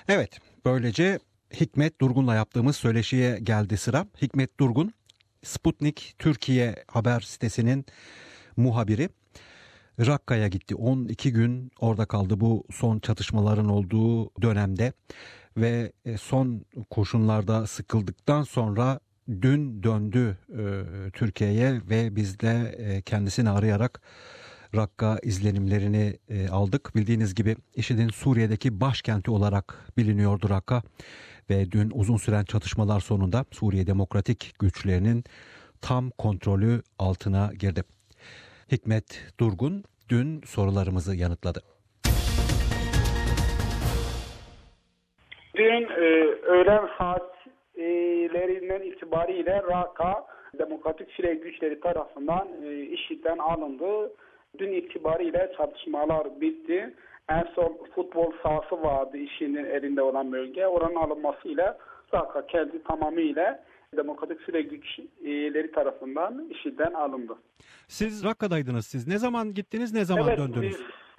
Evet, böylece Hikmet Durgun'la yaptığımız söyleşiye geldi sıra. Hikmet Durgun, Sputnik Türkiye haber sitesinin muhabiri. Rakka'ya gitti. 12 gün orada kaldı bu son çatışmaların olduğu dönemde ve son kurşunlarda sıkıldıktan sonra dün döndü Türkiye'ye ve biz de kendisini arayarak Rakka izlenimlerini aldık. Bildiğiniz gibi IŞİD'in Suriye'deki başkenti olarak biliniyordu Rakka ve dün uzun süren çatışmalar sonunda Suriye Demokratik Güçlerinin tam kontrolü altına girdi. Hikmet Durgun dün sorularımızı yanıtladı. Dün öğlen saatlerinden itibariyle Rakka Demokratik Suriye Güçleri tarafından IŞİD'den alındı. Dün itibariyle çatışmalar bitti. En son futbol sahası vardı IŞİD'in elinde olan bölge. Oranın alınmasıyla Rakka kendi tamamıyla Demokratik Suriye Güçleri tarafından IŞİD'den alındı. Siz Rakka'daydınız siz. Ne zaman gittiniz, ne zaman döndünüz?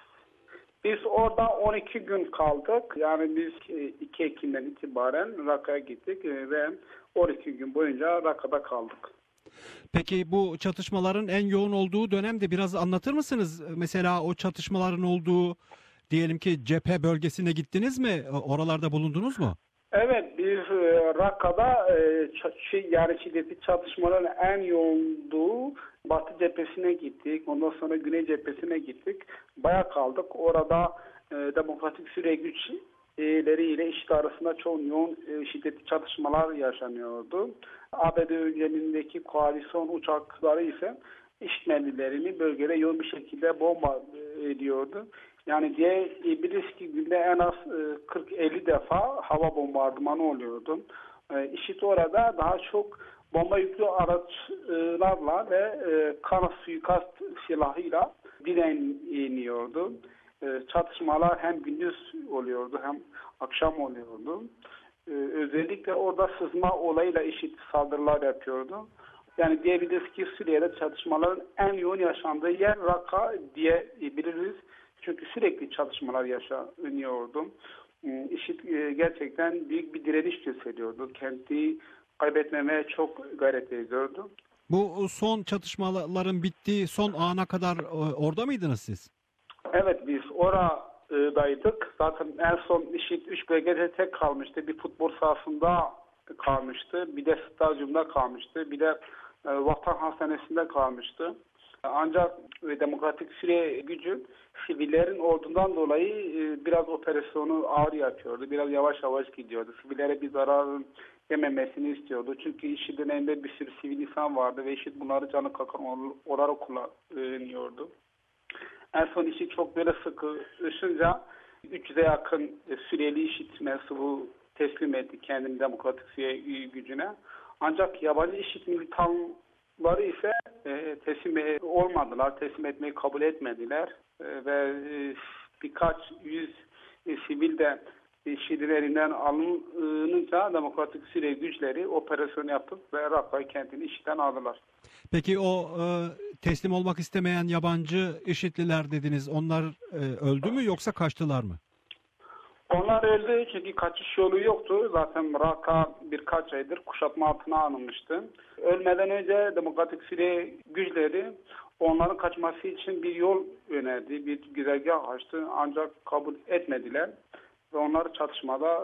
Biz orada 12 gün kaldık. Yani biz 2 Ekim'den itibaren Rakka'ya gittik ve 12 gün boyunca Rakka'da kaldık. Peki bu çatışmaların en yoğun olduğu dönemde biraz anlatır mısınız? Mesela o çatışmaların olduğu diyelim ki cephe bölgesine gittiniz mi? Oralarda bulundunuz mu? Evet, biz Rakka'da yani şiddetli çatışmaların en yoğun olduğu Batı cephesine gittik. Ondan sonra Güney cephesine gittik. Bayağı kaldık. Orada Demokratik Suriye güçleri ile IŞİD arasında çok yoğun şiddetli çatışmalar yaşanıyordu. ABD önceliğindeki koalisyon uçakları ise IŞİD mermilerini bölgede yoğun bir şekilde bomba ediyordu. Yani diyebiliriz ki günde en az 40-50 defa hava bombardımanı oluyordu. IŞİD orada daha çok bomba yüklü araçlarla ve kanat suikast silahıyla direniyordu. Çatışmalar hem gündüz oluyordu hem akşam oluyordu. Özellikle orada sızma olayıyla IŞİD saldırılar yapıyordu. Yani diyebiliriz ki Suriye'de çatışmaların en yoğun yaşandığı yer Rakka diyebiliriz. Çünkü sürekli çatışmalar yaşanıyordu. IŞİD gerçekten büyük bir direniş gösteriyordu. Kenti kaybetmemeye çok gayret ediyordu. Bu son çatışmaların bittiği son ana kadar orada mıydınız siz? Evet, biz oradaydık. Zaten en son IŞİD 3 bölgede tek kalmıştı. Bir futbol sahasında kalmıştı. Bir de stadyumda kalmıştı. Bir de Vatan Hastanesi'nde kalmıştı. Ancak Demokratik Suriye gücü sivillerin olduğundan dolayı biraz operasyonu ağır yapıyordu. Biraz yavaş yavaş gidiyordu. Sivillere bir zarar yememesini istiyordu. Çünkü IŞİD'in elinde bir sürü sivil insan vardı ve IŞİD bunları canı kakan olarak kullanıyordu. En son IŞİD çok böyle sıkışınca 300'e yakın Suriyeli IŞİD mensubu teslim etti kendini Demokratik Suriye gücüne. Ancak yabancı IŞİD militanları ise teslim olmadılar, teslim etmeyi kabul etmediler ve birkaç yüz sivil de IŞİD'in elinden alınınca Demokratik Suriye güçleri operasyon yapıp ve Rakka kentini IŞİD'den aldılar. Peki o teslim olmak istemeyen yabancı IŞİD'liler dediniz. Onlar öldü mü yoksa kaçtılar mı? Onlar öldü çünkü kaçış yolu yoktu. Zaten Rakka birkaç aydır kuşatma altına alınmıştı. Ölmeden önce Demokratik Suriye güçleri onların kaçması için bir yol önerdi, bir güzergah açtı ancak kabul etmediler ve onlar çatışmada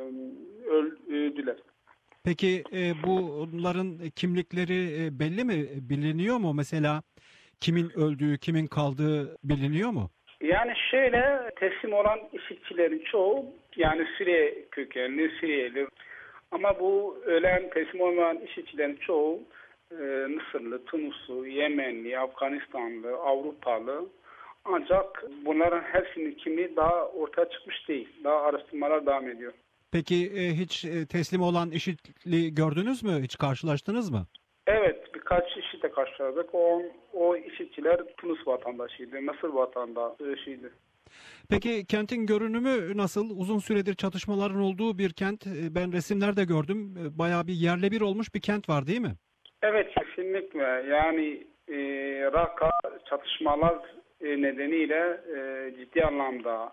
öldüler. Peki bunların kimlikleri belli mi? Biliniyor mu? Mesela kimin öldüğü, kimin kaldığı biliniyor mu? Yani şöyle teslim olan IŞİD'çilerin çoğu yani Suriye kökenli, Suriyeli. Ama bu ölen teslim olmayan IŞİD'çilerin çoğu Mısırlı, Tunuslu, Yemenli, Afganistanlı, Avrupalı. Ancak bunların hepsinin kimliği daha ortaya çıkmış değil. Daha araştırmalar devam ediyor. Peki hiç teslim olan IŞİD'li gördünüz mü? Hiç karşılaştınız mı? Evet, birkaç IŞİD'le karşıladık. O IŞİD'çiler Tunus vatandaşıydı, Mısır vatandaşıydı. Peki kentin görünümü nasıl? Uzun süredir çatışmaların olduğu bir kent. Ben resimlerde gördüm. Bayağı bir yerle bir olmuş bir kent var değil mi? Evet, kesinlikle. Yani Rakka çatışmalar nedeniyle ciddi anlamda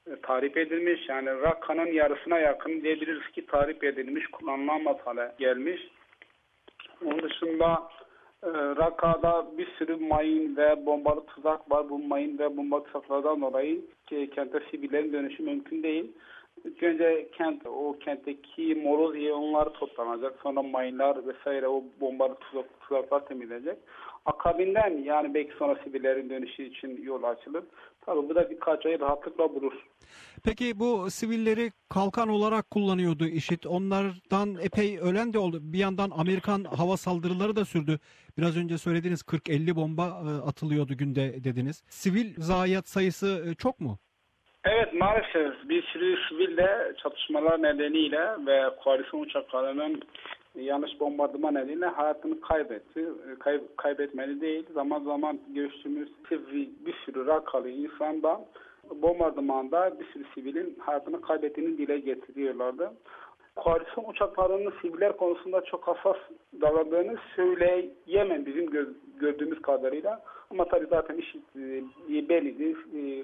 tahrip edilmiş. Yani Rakka'nın yarısına yakın diyebiliriz ki tahrip edilmiş, kullanılamaz hale gelmiş. Onun dışında Rakka'da bir sürü mayın ve bombalı tuzak var. Bu mayın ve bombalı tuzaklardan dolayı kente sivillerin dönüşü mümkün değil. İlk önce o kentteki moloz yığınları toplanacak. Sonra mayınlar vesaire o bombalı tuzaklar temizlenecek. Akabinden yani belki sonra sivillerin dönüşü için yol açılır. Tabii bu da birkaç ay rahatlıkla bulur. Peki bu sivilleri kalkan olarak kullanıyordu IŞİD. Onlardan epey ölen de oldu. Bir yandan Amerikan hava saldırıları da sürdü. Biraz önce söylediğiniz 40-50 bomba atılıyordu günde dediniz. Sivil zayiat sayısı çok mu? Evet, maalesef bir sürü sivil de çatışmalar nedeniyle ve koalisyon uçaklarının yanlış bombardıman nedeniyle hayatını kaybetti. Kaybetmeli değil. Zaman zaman görüştüğümüz bir sürü Rakkalı insandan bombardımanda bir sürü sivilin hayatını kaybettiğini dile getiriyorlardı. Koalisyon uçaklarının siviller konusunda çok hassas davrandığını söyleyemem bizim gördüğümüz kadarıyla. Ama tabii zaten iş bellidir.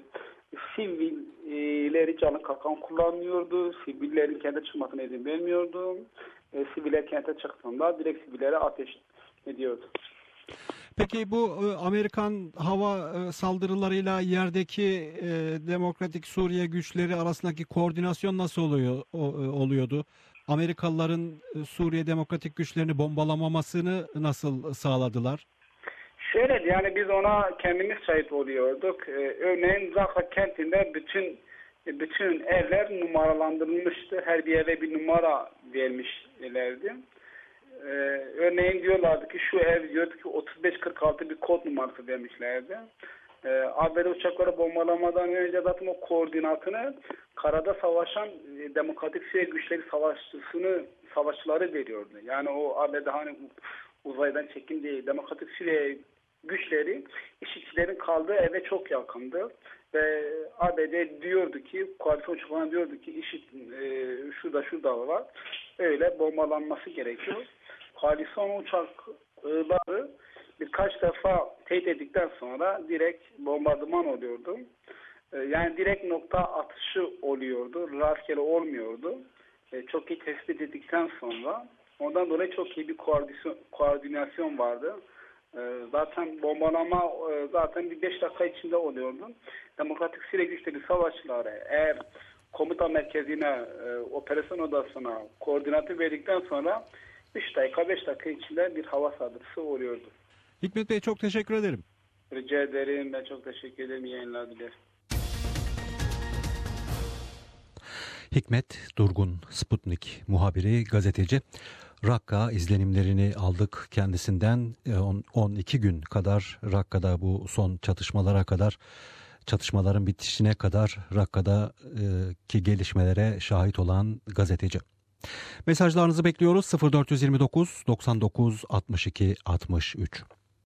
Sivilleri canlı kalkan kullanmıyordu. Sivillerin kente çıkmasına izin vermiyordu. Siviller kente çıktığında direkt sivillere ateş ediyordu. Peki bu Amerikan hava saldırılarıyla yerdeki Demokratik Suriye güçleri arasındaki koordinasyon nasıl oluyordu? Amerikalıların Suriye Demokratik güçlerini bombalamamasını nasıl sağladılar? Şöyle yani biz ona kendimiz şahit oluyorduk. Örneğin Raqqa kentinde bütün evler numaralandırılmıştı. Her bir eve bir numara vermişlerdi. Örneğin diyorlardı ki şu ev diyordu ki 3546 bir kod numarası vermişlerdi. ABD uçakları bombalamadan önce zaten o koordinatını karada savaşan Demokratik Suriye güçleri savaşçıları veriyordu. Yani o ABD hani uzaydan çekim değil. Demokratik Suriye güçleri IŞİD'çilerin kaldığı eve çok yakındı. Ve ABD diyordu ki, koalisyon uçaklarına diyordu ki IŞİD şurada var. Öyle bombalanması gerekiyor. Koalisyon uçakları birkaç defa teyit ettikten sonra direkt bombardıman oluyordu. Yani direkt nokta atışı oluyordu. Rastgele olmuyordu. Çok iyi tespit ettikten sonra ondan dolayı çok iyi bir koordinasyon vardı. Zaten bombalama zaten bir 5 dakika içinde oluyordu. Demokratik Suriye güçleri savaşçıları eğer komuta merkezine, operasyon odasına koordinatı verdikten sonra 5 dakika içinde bir hava saldırısı oluyordu. Hikmet Bey çok teşekkür ederim. Rica ederim. Ben çok teşekkür ederim. İyi yayınlar dilerim. Hikmet Durgun, Sputnik muhabiri, gazeteci. Rakka izlenimlerini aldık kendisinden. 12 gün kadar Rakka'da bu son çatışmaların bitişine kadar Rakka'daki gelişmelere şahit olan gazeteci. Mesajlarınızı bekliyoruz. 0429 99 62 63.